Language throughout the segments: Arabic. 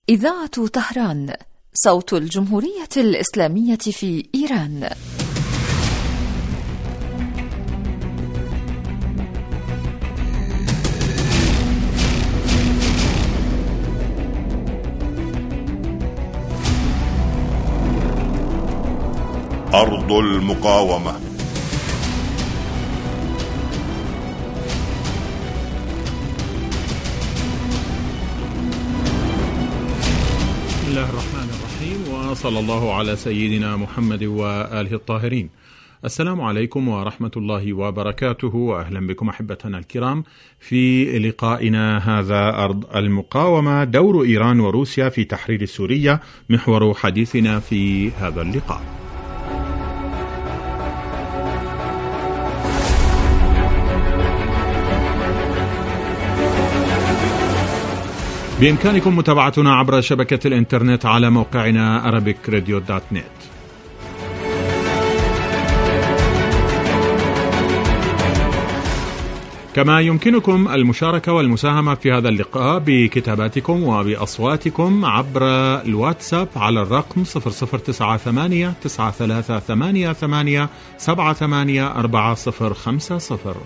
إذاعة طهران، صوت الجمهورية الإسلامية في إيران. أرض المقاومة. بسم الله الرحمن الرحيم، وصلى الله على سيدنا محمد وآله الطاهرين. السلام عليكم ورحمة الله وبركاته، وأهلا بكم أحبتنا الكرام في لقائنا هذا أرض المقاومة، دور إيران وروسيا في تحرير السورية، محور حديثنا في هذا اللقاء. بإمكانكم متابعتنا عبر شبكة الإنترنت على موقعنا arabicradio.net. كما يمكنكم المشاركة والمساهمة في هذا اللقاء بكتاباتكم وبأصواتكم عبر الواتساب على الرقم 0098 9388 78450.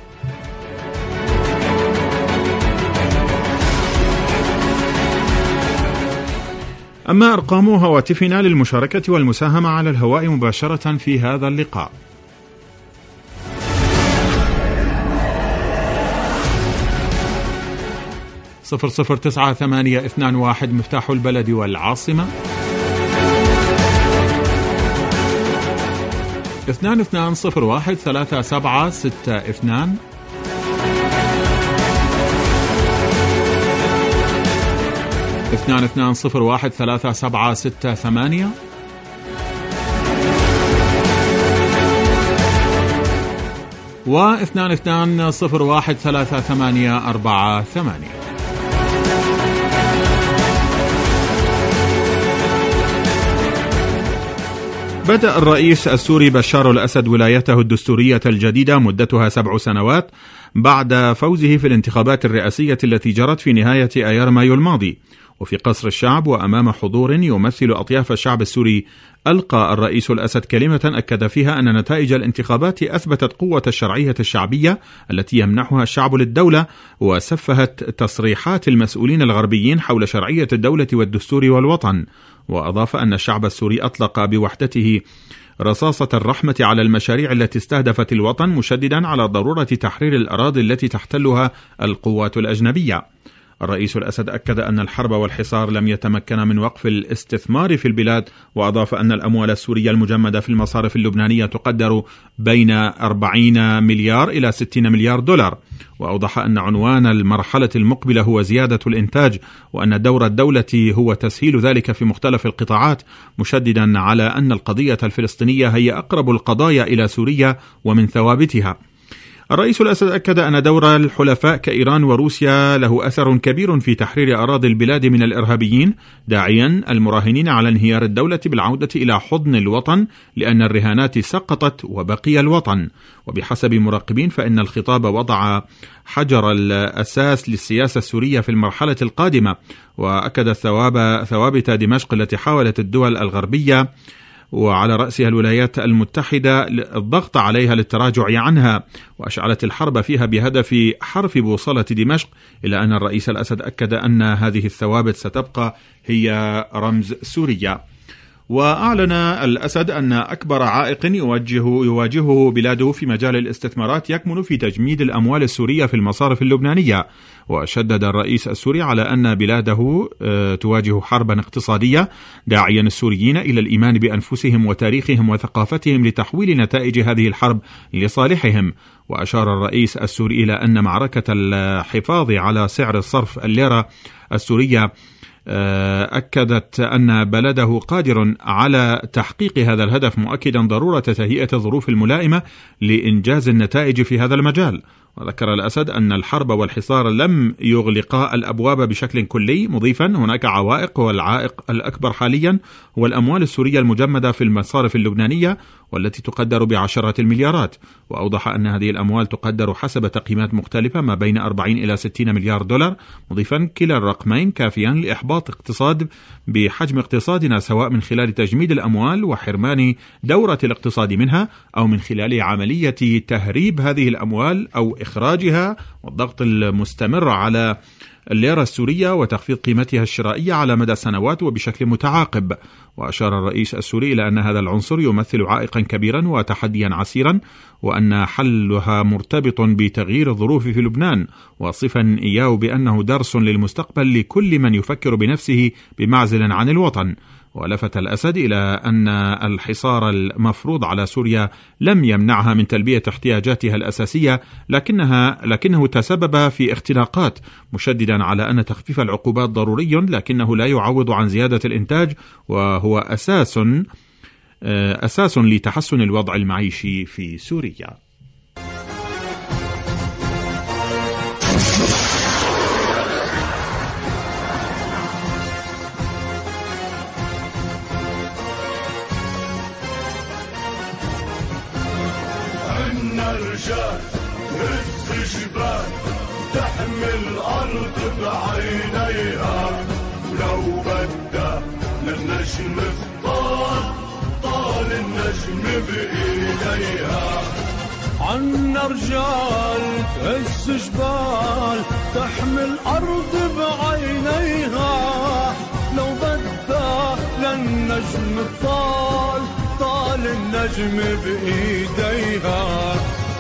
أما أرقام هواتفنا للمشاركة والمساهمة على الهواء مباشرة في هذا اللقاء: 009821 مفتاح البلد والعاصمة، 22013762، 22013768، و 22013848. بدأ الرئيس السوري بشار الأسد ولايته الدستورية الجديدة مدتها 7 سنوات بعد فوزه في الانتخابات الرئاسية التي جرت في نهاية أيار مايو الماضي. وفي قصر الشعب وأمام حضور يمثل أطياف الشعب السوري، ألقى الرئيس الأسد كلمة أكد فيها أن نتائج الانتخابات أثبتت قوة الشرعية الشعبية التي يمنحها الشعب للدولة، وسفهت تصريحات المسؤولين الغربيين حول شرعية الدولة والدستور والوطن. وأضاف أن الشعب السوري أطلق بوحدته رصاصة الرحمة على المشاريع التي استهدفت الوطن، مشددا على ضرورة تحرير الأراضي التي تحتلها القوات الأجنبية. الرئيس الأسد أكد أن الحرب والحصار لم يتمكن من وقف الاستثمار في البلاد، وأضاف أن الأموال السورية المجمدة في المصارف اللبنانية تقدر بين 40 مليار إلى 60 مليار دولار. وأوضح أن عنوان المرحلة المقبلة هو زيادة الإنتاج، وأن دور الدولة هو تسهيل ذلك في مختلف القطاعات، مشددا على أن القضية الفلسطينية هي أقرب القضايا إلى سوريا ومن ثوابتها. الرئيس الأسد أكد أن دور الحلفاء كإيران وروسيا له أثر كبير في تحرير أراضي البلاد من الإرهابيين، داعيا المراهنين على انهيار الدولة بالعودة إلى حضن الوطن، لأن الرهانات سقطت وبقي الوطن. وبحسب مراقبين فإن الخطاب وضع حجر الأساس للسياسة السورية في المرحلة القادمة، وأكد ثوابت دمشق التي حاولت الدول الغربية وعلى رأسها الولايات المتحدة الضغط عليها للتراجع عنها، وأشعلت الحرب فيها بهدف حرف بوصلة دمشق، إلى أن الرئيس الأسد أكد أن هذه الثوابت ستبقى هي رمز سوريا. وأعلن الأسد أن أكبر عائق يواجهه بلاده في مجال الاستثمارات يكمن في تجميد الأموال السورية في المصارف اللبنانية. وشدد الرئيس السوري على أن بلاده تواجه حربا اقتصادية، داعيا السوريين إلى الإيمان بأنفسهم وتاريخهم وثقافتهم لتحويل نتائج هذه الحرب لصالحهم. وأشار الرئيس السوري إلى أن معركة الحفاظ على سعر الصرف الليرة السورية أكدت أن بلده قادر على تحقيق هذا الهدف، مؤكدا ضرورة تهيئة الظروف الملائمة لإنجاز النتائج في هذا المجال. وذكر الأسد أن الحرب والحصار لم يغلقا الأبواب بشكل كلي، مضيفا هناك عوائق، والعائق الأكبر حاليا هو الأموال السورية المجمدة في المصارف اللبنانية والتي تقدر بعشرات المليارات. وأوضح أن هذه الأموال تقدر حسب تقييمات مختلفة ما بين 40 إلى 60 مليار دولار، مضيفا كلا الرقمين كافيا لإحباط اقتصاد بحجم اقتصادنا، سواء من خلال تجميد الأموال وحرمان دورة الاقتصاد منها، أو من خلال عملية تهريب هذه الأموال أو إخراجها، والضغط المستمر على الليرة السورية وتخفيض قيمتها الشرائية على مدى سنوات وبشكل متعاقب. وأشار الرئيس السوري إلى أن هذا العنصر يمثل عائقا كبيرا وتحديا عسيرا، وأن حلها مرتبط بتغيير الظروف في لبنان، واصفا إياه بأنه درس للمستقبل لكل من يفكر بنفسه بمعزل عن الوطن. ولفت الأسد إلى أن الحصار المفروض على سوريا لم يمنعها من تلبية احتياجاتها الأساسية، لكنه تسبب في اختناقات، مشددا على أن تخفيف العقوبات ضروري، لكنه لا يعوض عن زيادة الإنتاج، وهو أساس لتحسن الوضع المعيشي في سوريا. رجال هز جبال تحمل الأرض بعينيها، ولو بدأ للنجم طال النجم بإيديها. عنا رجال تهز جبال تحمل الأرض بعينيها، لو بدأ للنجم طال النجم بإيديها.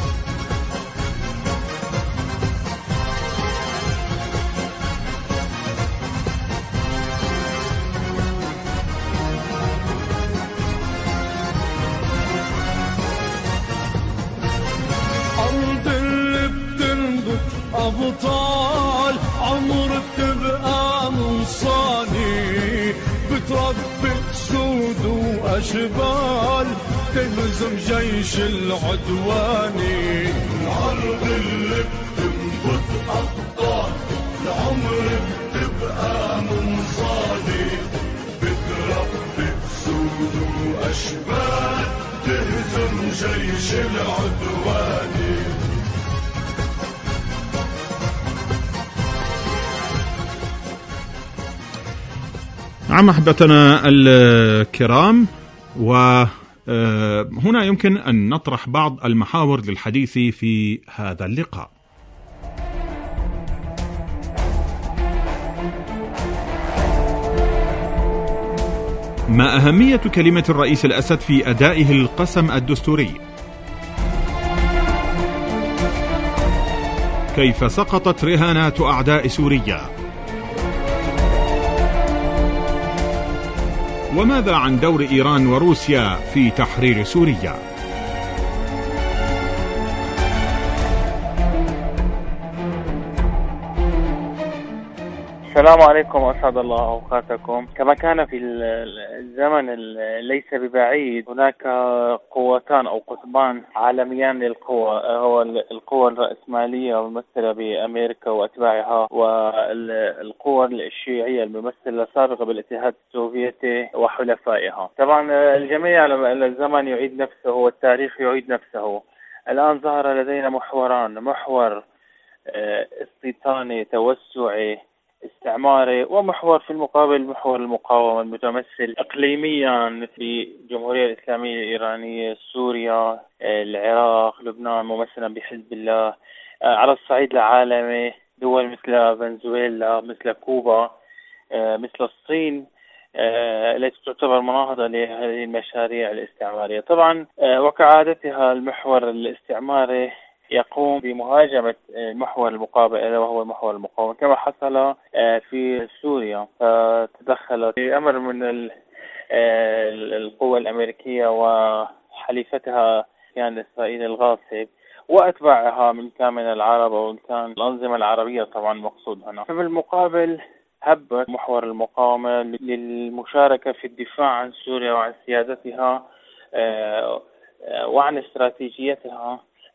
أرض اللي بتنبت أبطال عمر بتبقى منصاني، بتربي سود وأشبال تهزم جيش العدواني. الأرض اللي بتنبت أبطال العمر بتبقى منصاني، بتربي سود وأشبال تهزم جيش العدواني. نعم أحبتنا الكرام، وهنا يمكن أن نطرح بعض المحاور للحديث في هذا اللقاء. ما أهمية كلمة الرئيس الأسد في أدائه القسم الدستوري؟ كيف سقطت رهانات أعداء سوريا؟ وماذا عن دور إيران وروسيا في تحرير سوريا؟ السلام عليكم وأسعد الله أوقاتكم. كما كان في الزمن ليس ببعيد هناك قوتان أو قطبان عالميان للقوى، هو القوى الرأسمالية الممثلة بأمريكا وأتباعها، والقوى الشيوعية الممثلة سابقة بالاتحاد السوفيتي وحلفائها. طبعا الجميع الزمن يعيد نفسه والتاريخ يعيد نفسه. الآن ظهر لدينا محوران، محور استيطاني توسعي استعماري، ومحور في المقابل محور المقاومة المتمثل إقليميا في الجمهورية الإسلامية الإيرانية، سوريا، العراق، لبنان ممثلا بحزب الله. على الصعيد العالمي دول مثل فنزويلا، مثل كوبا، مثل الصين التي تعتبر مناهضة لهذه المشاريع الاستعمارية. طبعا وكعادتها المحور الاستعماري يقوم بمهاجمة المحور المقابل وهو المحور المقاوم، كما حصل في سوريا. فتدخلت بأمر من القوى الأمريكية وحليفتها كان إسرائيل الغاصب وأتباعها من كان من العرب ومن كان الأنظمة العربية طبعا مقصود هنا. فبالمقابل هبت محور المقاومة للمشاركة في الدفاع عن سوريا وعن سيادتها وعن استراتيجيتها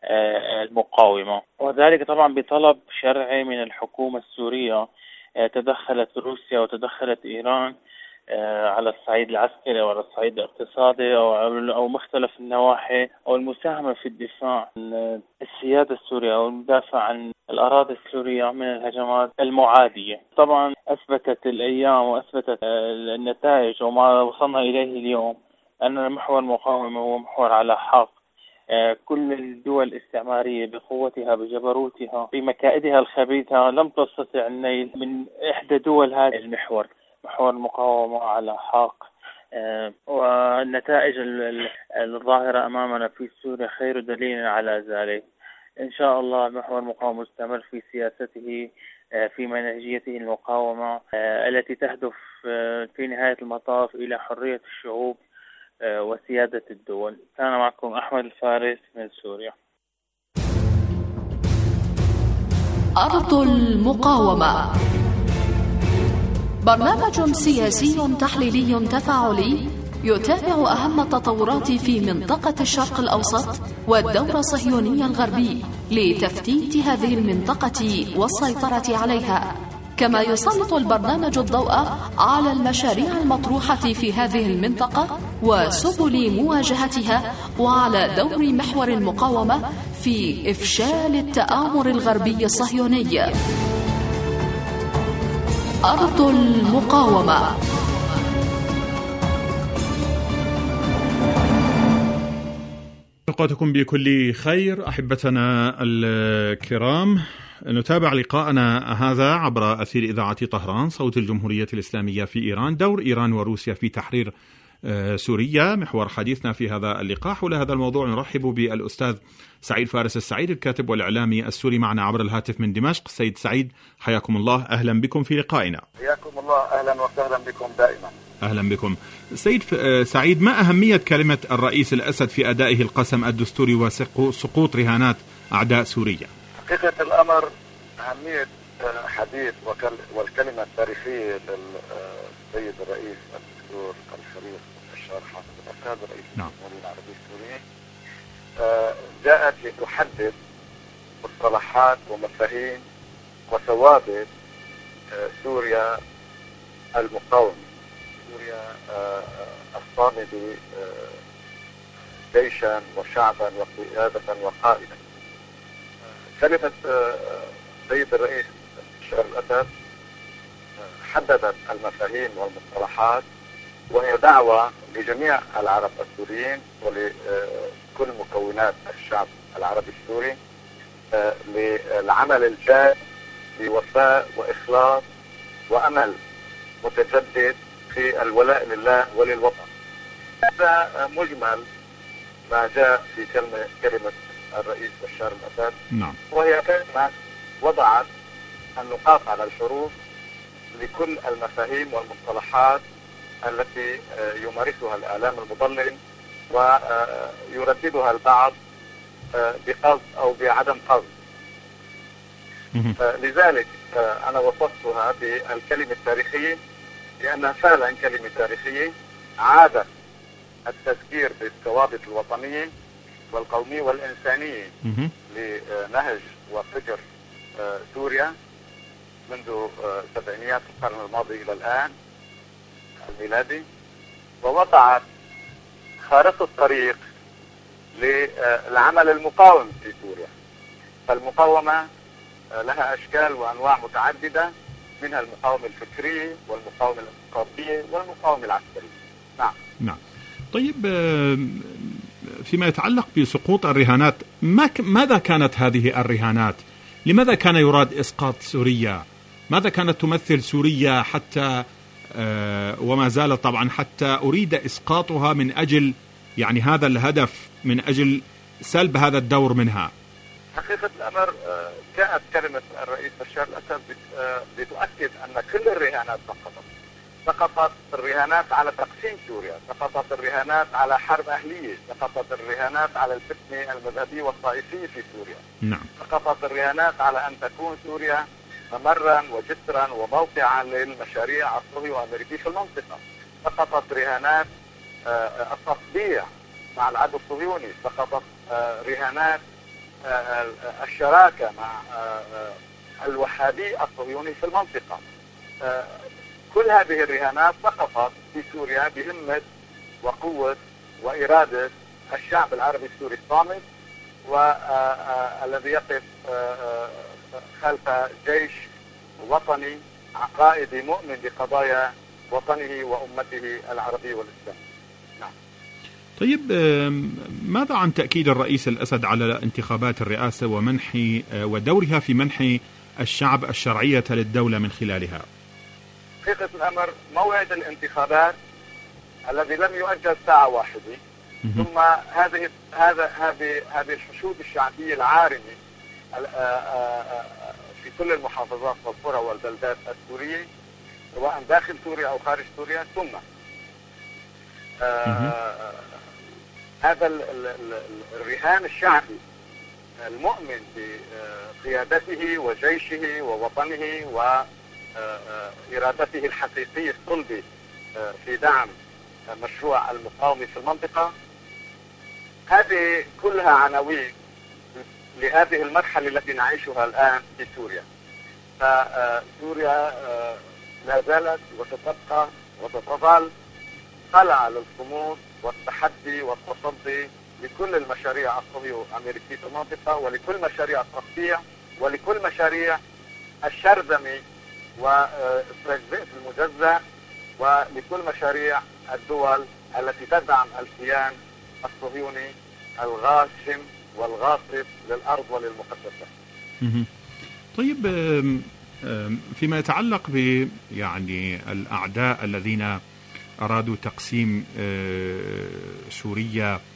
المقاومة، وذلك طبعا بطلب شرعي من الحكومة السورية. تدخلت روسيا وتدخلت إيران على الصعيد العسكري وعلى الصعيد الاقتصادي أو مختلف النواحي، أو المساهمة في الدفاع عن السيادة السورية أو المدافع عن الأراضي السورية من الهجمات المعادية. طبعا أثبتت الأيام وأثبتت النتائج وما وصلنا إليه اليوم أن محور المقاومة هو محور على حق. كل الدول الاستعمارية بقوتها بجبروتها بمكائدها الخبيثة لم تستطع النيل من إحدى دول هذا المحور، محور المقاومة على حق. والنتائج الظاهرة أمامنا في سوريا خير دليل على ذلك. إن شاء الله محور المقاومة مستمر في سياسته في منهجيته المقاومة التي تهدف في نهاية المطاف إلى حرية الشعوب وسيادة الدول. كان معكم أحمد الفارس من سوريا. أرض المقاومة، برنامج سياسي تحليلي تفاعلي يتابع أهم التطورات في منطقة الشرق الأوسط والدور الصهيوني الغربي لتفتيت هذه المنطقة والسيطرة عليها، كما يسلط البرنامج الضوء على المشاريع المطروحة في هذه المنطقة وسبل مواجهتها، وعلى دور محور المقاومة في إفشال التآمر الغربي الصهيوني. أرض المقاومة. أوقاتكم بكل خير أحبتنا الكرام. نتابع لقاءنا هذا عبر أثير إذاعة طهران صوت الجمهورية الإسلامية في إيران، دور إيران وروسيا في تحرير سوريا، محور حديثنا في هذا اللقاء. حول هذا الموضوع نرحب بالأستاذ سعيد فارس السعيد، الكاتب والإعلامي السوري، معنا عبر الهاتف من دمشق. سيد سعيد حياكم الله، أهلا بكم في لقائنا. حياكم الله، أهلا وسهلا بكم دائما. أهلا بكم. سيد سعيد، ما أهمية كلمة الرئيس الأسد في أدائه القسم الدستوري وسقوط رهانات أعداء سوريا؟ حقيقة الأمر أهمية حديث والكلمة التاريخية للسيد الرئيس الدكتور الشريف بشار حافظ الأسد رئيس الجمهورية العربية السورية جاءت لتحدد مصطلحات ومفاهيم وثوابت سوريا المقاومة، سوريا الصامدة جيشا وشعبا وقيادة وقائدا. كلمة السيد الرئيس بشار الأسد حددت المفاهيم والمصطلحات، وهي دعوة لجميع العرب السوريين ولكل مكونات الشعب العربي السوري للعمل الجاد بوفاء وإخلاص وأمل متجدد في الولاء لله وللوطن. هذا مجمل ما جاء في كلمة الرئيس بشار الأسد. نعم. وهي كلمة وضعت النقاط على الحروف لكل المفاهيم والمصطلحات التي يمارسها الإعلام المضلل ويرددها البعض بقصد أو بعدم قصد. لذلك أنا وصفتها بالكلمة التاريخية، لأنها فعلا كلمة تاريخية عادت التذكير بالثوابت الوطنية والقومية والإنسانية لنهج وفكر سوريا منذ سبعينيات القرن الماضي إلى الآن الميلادي، ووضعت خارطة الطريق للعمل المقاوم في سوريا. فالمقاومة لها أشكال وأنواع متعددة، منها المقاومة الفكرية والمقاومة الاقتصادية والمقاومة العسكرية. نعم. طيب، فيما يتعلق بسقوط الرهانات، ماذا كانت هذه الرهانات؟ لماذا كان يراد إسقاط سوريا؟ ماذا كانت تمثل سوريا حتى وما زالت طبعا حتى أريد إسقاطها من أجل يعني هذا الهدف، من أجل سلب هذا الدور منها؟ حقيقة الأمر جاءت كلمة الرئيس بشار الأسد لتؤكد أن كل الرهانات سقطت الرهانات على تقسيم سوريا، سقطت الرهانات على حرب أهلية، سقطت الرهانات على الفتنة المذهبية والطائفية في سوريا. نعم. سقطت الرهانات على أن تكون سوريا ممرا وجسرا وموقعا للمشاريع الصهيونية والأمريكية في المنطقة. سقطت رهانات التطبيع مع العدو الصهيوني، سقطت رهانات الشراكة مع الوهابي الصهيوني في المنطقة. كل هذه الرهانات سقطت في سوريا بهمة وقوة وإرادة الشعب العربي السوري الصامت، والذي يقف خلف جيش وطني عقائدي مؤمن بقضايا وطنه وأمته العربية والإسلامية. نعم. طيب، ماذا عن تأكيد الرئيس الأسد على انتخابات الرئاسة ومنح ودورها في منح الشعب الشرعية للدولة من خلالها؟ حقيقة الأمر موعد الانتخابات الذي لم يؤجل ساعة واحدة، ثم هذه الحشود الشعبية العارمة في كل المحافظات والقرى والبلدات السورية سواء داخل سوريا أو خارج سوريا، ثم هذا الرهان الشعبي المؤمن بقيادته وجيشه ووطنه وإرادته الحقيقية الصلبة في دعم مشروع المقاومة في المنطقة. هذه كلها عناوين لهذه المرحلة التي نعيشها الآن في سوريا. فسوريا لا زالت وستبقى وستظل قلعة للصمود والتحدي والتصدي لكل المشاريع الصهيونية الأمريكية في المنطقة، ولكل مشاريع التقطيع، ولكل مشاريع الشرذمة واستراتيجية المجزأ، ولكل مشاريع الدول التي تدعم الكيان الصهيوني الغاشم والغاصب للأرض وللمقدسات. طيب، فيما يتعلق ب يعني الأعداء الذين أرادوا تقسيم سوريا،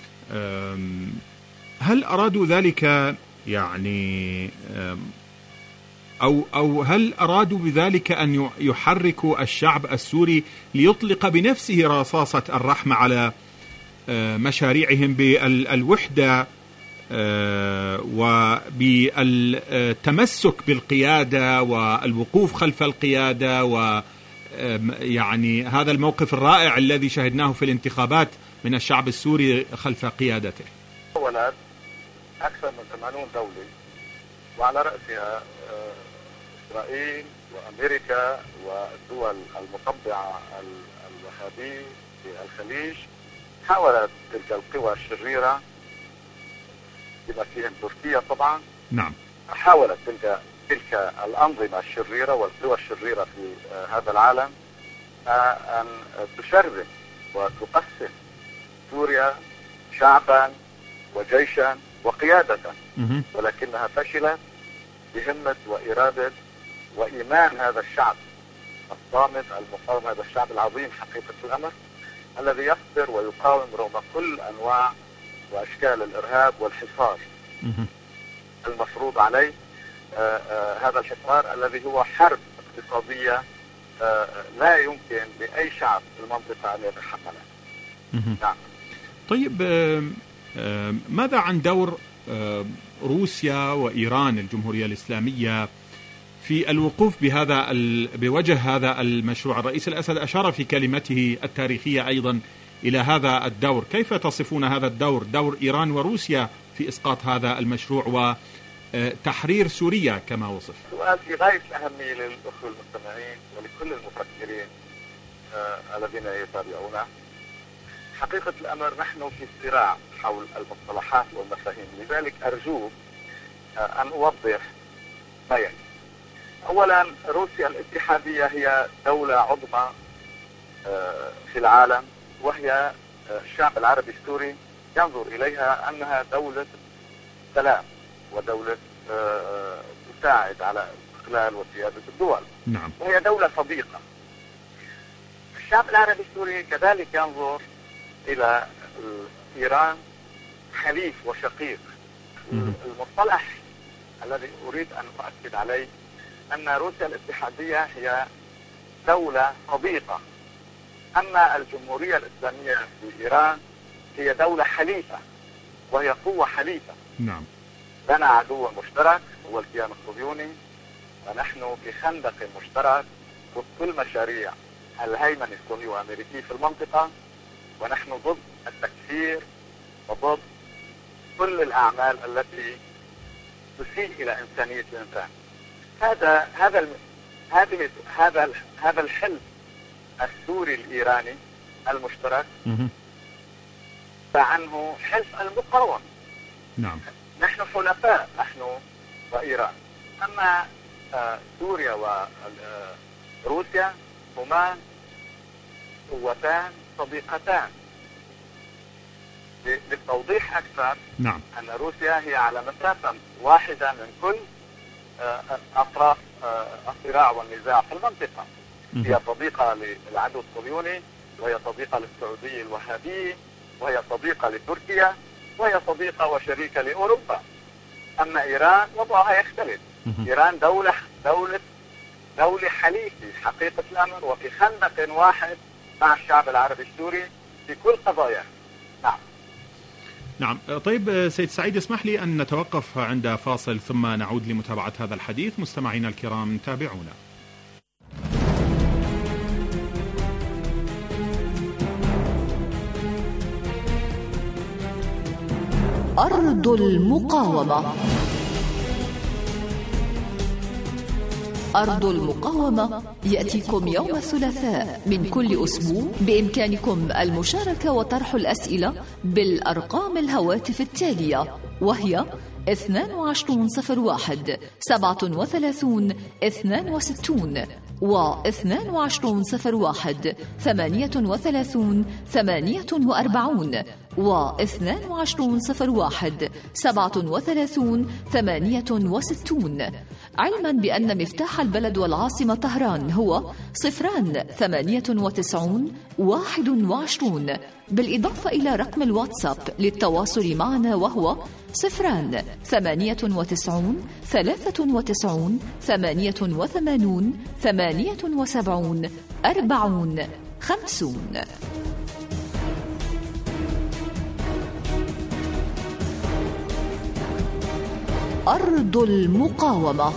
هل أرادوا ذلك يعني أو هل أرادوا بذلك أن يحركوا الشعب السوري ليطلق بنفسه رصاصة الرحمة على مشاريعهم بالوحدة وبالتمسك بالقيادة والوقوف خلف القيادة، ويعني هذا الموقف الرائع الذي شهدناه في الانتخابات من الشعب السوري خلف قيادته؟ ولد أكثر من 80 دولة وعلى رأسها إسرائيل وأمريكا والدول المطبعة الوهابية في الخليج حاولت تلك القوى الشريرة بما فيهم تركيا طبعا. نعم. حاولت تلك الأنظمة الشريرة والقوى الشريرة في هذا العالم أن تشرذم وتقسم سوريا شعبا وجيشا وقيادة، ولكنها فشلت بهمة وإرادة وإيمان هذا الشعب الصامت المقاوم، هذا الشعب العظيم حقيقة الأمر الذي يصبر ويقاوم رغم كل أنواع وأشكال الإرهاب والحصار المفروض عليه. هذا الحصار الذي هو حرب اقتصادية لا يمكن لأي شعب في المنطقة أن يتحملها. نعم. طيب، ماذا عن دور روسيا وإيران الجمهورية الإسلامية في الوقوف بوجه هذا المشروع؟ الرئيس الأسد أشار في كلمته التاريخية أيضا إلى هذا الدور. كيف تصفون هذا الدور، دور إيران وروسيا في إسقاط هذا المشروع وتحرير سوريا كما وصف؟ سؤال في غاية الأهمية للأخوة المستمعين ولكل المفكرين الذين يتابعونا. حقيقة الأمر نحن في صراع حول المصطلحات والمفاهيم، لذلك أرجو أن أوضح ما يعني. أولا، روسيا الاتحادية هي دولة عظمى في العالم، وهي الشعب العربي السوري ينظر إليها أنها دولة سلام ودولة تساعد على استقلال وسيادة الدول. نعم. وهي دولة صديقة. الشعب العربي السوري كذلك ينظر إلى إيران حليف وشقيق. المصطلح الذي أريد أن أؤكد عليه أن روسيا الاتحادية هي دولة صديقة، أما الجمهورية الإسلامية في إيران هي دولة حليفة وهي قوة حليفة. نعم. لنا عدو مشترك هو الكيان الصهيوني، ونحن في خندق مشترك ضد كل مشاريع الهيمنة الصهيونية والأمريكية في المنطقة، ونحن ضد التكفير وضد كل الأعمال التي تسيء إلى إنسانية الإنسان. هذا الحلف السوري الإيراني المشترك عنه حلف المقاومة. نعم. نحن حلفاء، نحن وإيران. أما سوريا وروسيا هما قوتان صديقتان. للتوضيح أكثر، نعم، أن روسيا هي على مسافة واحدة من كل أطراف الصراع والنزاع في المنطقة. هي صديقة للعدو الصهيوني، وهي صديقة للسعودية الوهابية، وهي صديقة لتركيا، وهي صديقة وشريكة لأوروبا. أما إيران وضعها يختلف. إيران دولة حليفة حقيقة الأمر، وفي خندق واحد مع الشعب العربي السوري في كل قضاياه. نعم. نعم. طيب سيد سعيد، اسمح لي أن نتوقف عند فاصل ثم نعود لمتابعة هذا الحديث. مستمعينا الكرام تابعونا. أرض المقاومة. أرض المقاومة يأتيكم يوم الثلاثاء من كل أسبوع. بإمكانكم المشاركة وطرح الأسئلة بالأرقام الهواتف التالية، وهي 2201 37 62 و2201 38 48 و2201 37 68. علما بأن مفتاح البلد والعاصمة طهران هو 098 21، بالإضافة إلى رقم الواتساب للتواصل معنا وهو 098 93 88 78 40 50. أرض المقاومة.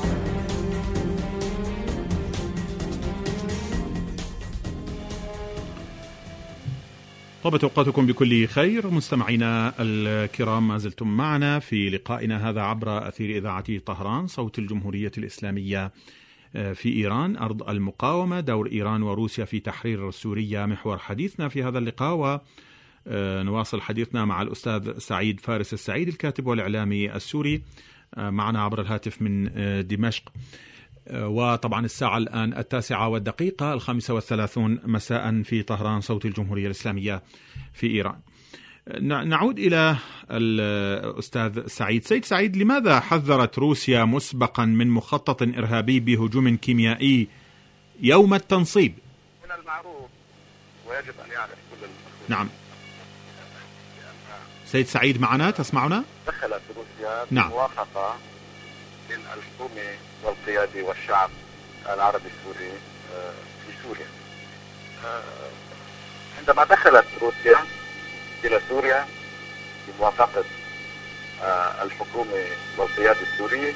طابت أوقاتكم بكل خير. مستمعينا الكرام، ما زلتم معنا في لقائنا هذا عبر أثير إذاعة طهران صوت الجمهورية الإسلامية في إيران. أرض المقاومة، دور إيران وروسيا في تحرير سوريا محور حديثنا في هذا اللقاء. ونواصل حديثنا مع الأستاذ سعيد فارس السعيد، الكاتب والإعلامي السوري، معنا عبر الهاتف من دمشق. وطبعا الساعة الآن 9:01 35 مساء في طهران صوت الجمهورية الإسلامية في إيران. نعود إلى الأستاذ سعيد. سيد سعيد، لماذا حذرت روسيا مسبقا من مخطط إرهابي بهجوم كيميائي يوم التنصيب؟ من المعروف ويجب أن يعرف كل المسؤولين. نعم. سيد سعيد معنا، تسمعنا؟ دخلت روسيا نعم. بموافقة من الحكومة والقيادة والشعب العربي السوري في سوريا. عندما دخلت روسيا إلى سوريا بموافقة الحكومة والقيادة السورية،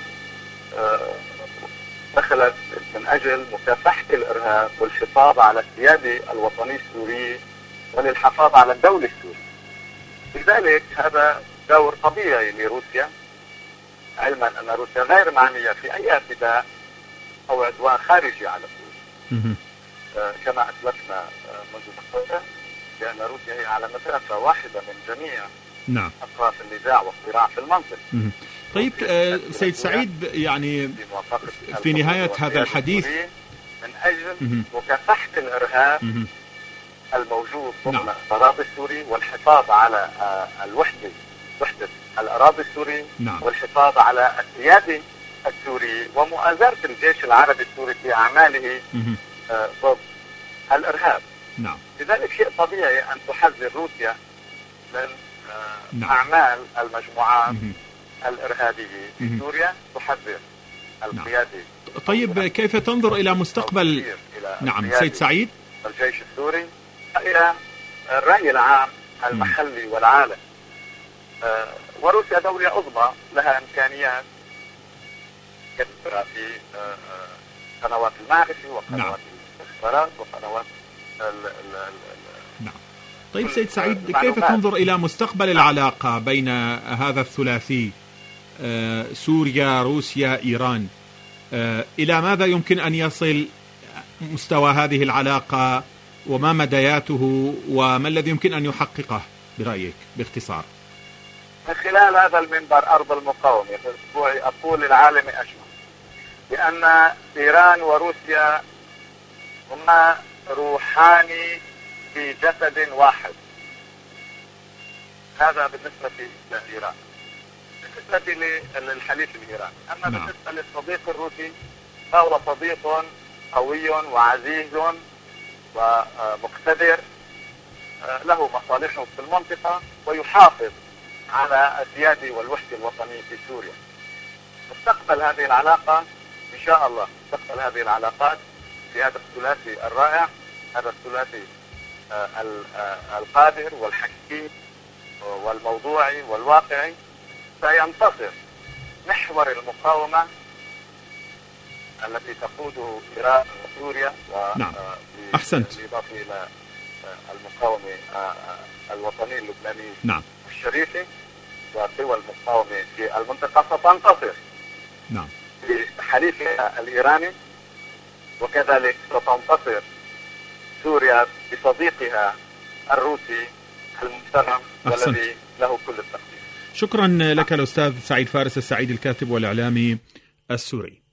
دخلت من أجل مكافحة الإرهاب والحفاظ على السيادة الوطنية السورية وللحفاظ على الدولة السورية. لذلك هذا دور طبيعي لروسيا، علما أن روسيا غير معنية في أي اعتداء أو عدوان خارجي على سوريا. كما أسلفنا منذ دقيقة بأن روسيا هي على مسافة واحدة من جميع أطراف النزاع والصراع في المنطقة. طيب سيد سعيد، يعني في نهاية هذا الحديث من أجل مكافحة الإرهاب الموجود ضمن الأراضي السوري والحفاظ على وحدة الأراضي السوري، والحفاظ على السيادة السورية ومؤازرة الجيش العربي السوري في أعماله ضد الإرهاب. لذلك شيء طبيعي أن تحذر روسيا من أعمال المجموعات الإرهابية في سوريا، تحذر القيادة. طيب كيف تنظر إلى مستقبل سيد سعيد الجيش السوري إلى الرأي العام المحلي والعالم؟ وروسيا دولة عظمى لها إمكانيات كثيرة في قنوات المعرفة وقنوات الاستخبارات وقنوات طيب سيد سعيد، كيف تنظر إلى مستقبل العلاقة بين هذا الثلاثي سوريا، روسيا، إيران، إلى ماذا يمكن أن يصل مستوى هذه العلاقة وما مداياته وما الذي يمكن أن يحققه برأيك باختصار؟ من خلال هذا المنبر أرض المقاومة في أسبوعي أقول للعالم أجمع بأن إيران وروسيا هما روحان في جسد واحد. هذا بالنسبة لإيران، بالنسبة للحليف الإيراني. أما بالنسبة للصديق الروسي فهو صديق قوي وعزيز ومقتدر، له مصالحه في المنطقة ويحافظ على السيادة والوحدة الوطنية في سوريا. مستقبل هذه العلاقة إن شاء الله، مستقبل هذه العلاقات في هذا الثلاثي الرائع، هذا الثلاثي القادر والحكيم والموضوعي والواقعي، سينتصر محور المقاومة التي تقوده إيران وسوريا، بالإضافة إلى المقاومة الوطنية اللبنانية الشريفة، وقوى المقاومة في المنطقة ستنتصر بحليفها الإيراني، وكذلك ستنتصر سوريا بصديقها الروسي المحترم والذي له كل التقدير. شكرا لك الأستاذ سعيد فارس السعيد، الكاتب والإعلامي السوري.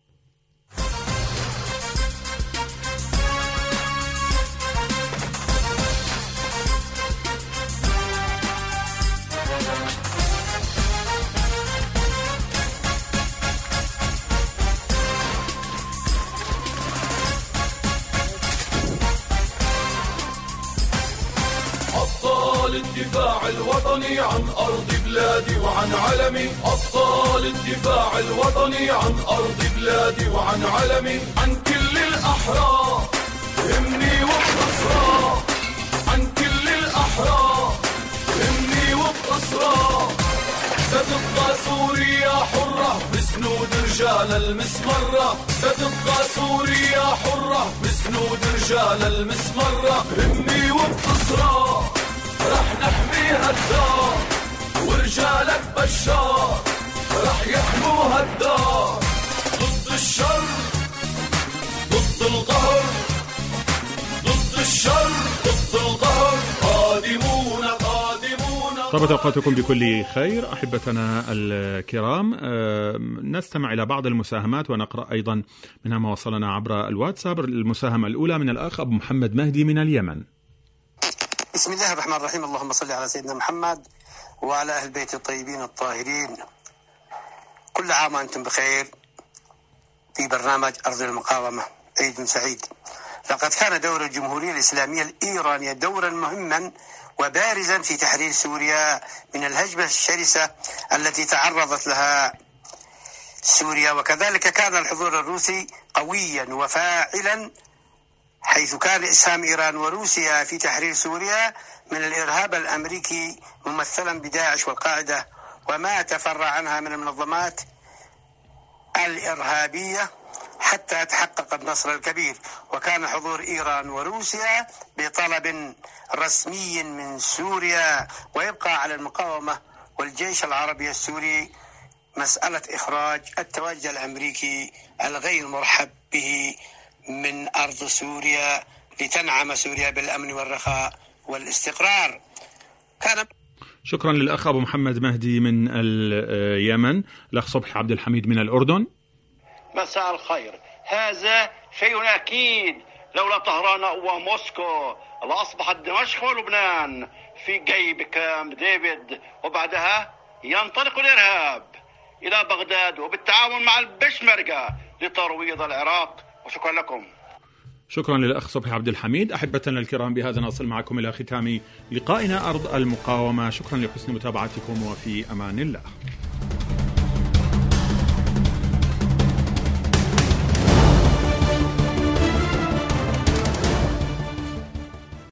الدفاع الوطني عن أرض بلادي وعن علمي، أبطال الدفاع الوطني عن أرض بلادي وعن علمي، عن كل الأحرار همني وبأسرار، عن كل الأحرار همني وبأسرار، ستبقى سوريا حرة بسنود رجال المسمرة، ستبقى سوريا حرة بسنود رجال المسمرة، همني وبأسرار رح نحميها الدار ورجالك بشار رح يحموها الدار، ضد الشر ضد القهر، ضد الشر ضد القهر، قادمون قادمون. طابت أوقاتكم بكل خير أحبتنا الكرام. نستمع إلى بعض المساهمات ونقرأ أيضا منها ما وصلنا عبر الواتساب. المساهمة الأولى من الأخ أبو محمد مهدي من اليمن. بسم الله الرحمن الرحيم، اللهم صل على سيدنا محمد وعلى أهل بيت الطيبين الطاهرين. كل عام وأنتم بخير. في برنامج أرض المقاومة عيد سعيد. لقد كان دور الجمهورية الإسلامية الإيرانية دورا مهما وبارزا في تحرير سوريا من الهجمة الشرسة التي تعرضت لها سوريا، وكذلك كان الحضور الروسي قويا وفاعلا، حيث كان إسهام إيران وروسيا في تحرير سوريا من الإرهاب الأمريكي ممثلا بداعش والقاعدة وما تفرع عنها من المنظمات الإرهابية حتى تحقق النصر الكبير. وكان حضور إيران وروسيا بطلب رسمي من سوريا، ويبقى على المقاومة والجيش العربي السوري مسألة إخراج التوجه الأمريكي الغير مرحب به من أرض سوريا لتنعم سوريا بالأمن والرخاء والاستقرار. شكرا للأخ أبو محمد مهدي من اليمن. الأخ صبحي عبد الحميد من الأردن. مساء الخير. هذا شيء أكيد، لولا طهران وموسكو لأصبحت دمشق ولبنان في جيب كامب ديفيد، وبعدها ينطلق الإرهاب إلى بغداد وبالتعاون مع البشمركة لترويض العراق. وشكرا لكم. شكرا للأخ صبحي عبد الحميد. أحبتنا الكرام، بهذا نصل معكم إلى ختام لقائنا أرض المقاومة. شكرا لحسن متابعتكم وفي أمان الله.